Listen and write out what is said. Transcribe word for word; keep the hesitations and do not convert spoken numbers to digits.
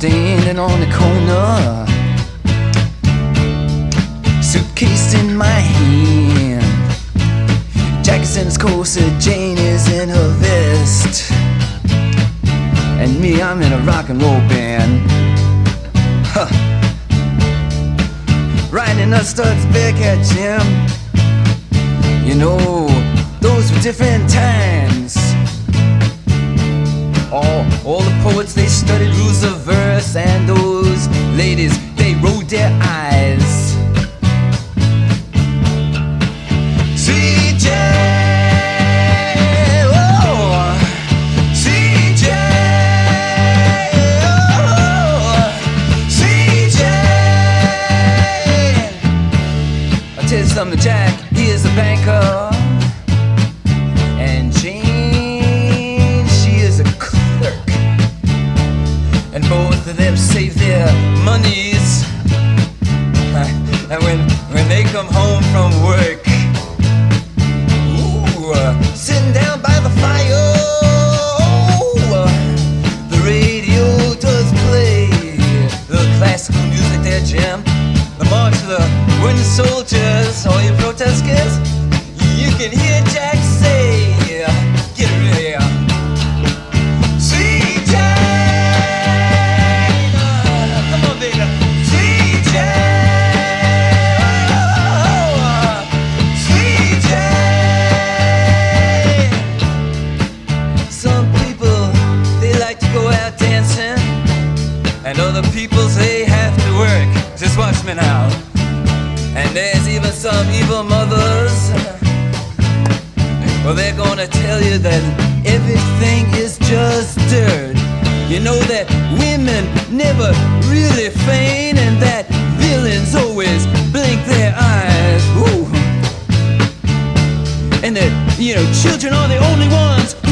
standing on the corner, suitcase in my hand. Jack's in his corset, Jane is in her vest, and me, I'm in a rock and roll band. Huh. Riding us studs back at Jim. You know, those were different times. All, all the poets, they studied rules of verse, and those ladies, they rolled their eyes. C J, oh, C J, oh, C J. I'll tell you something, Jack, he is a banker, and Jane, she is a clerk, and both of them save their monies, and when, when they come home from work, sitting down by the fire, oh, the radio does play the classical music there, Jim. The march of the wooden soldiers, all you protesters, you can hear Jack say, get ready, C J, come on, baby, C J. And other people say have to work. Just watch me now. And there's even some evil mothers. Well, they're gonna tell you that everything is just dirt. You know that women never really feign, and that villains always blink their eyes. Ooh. And that, you know, children are the only ones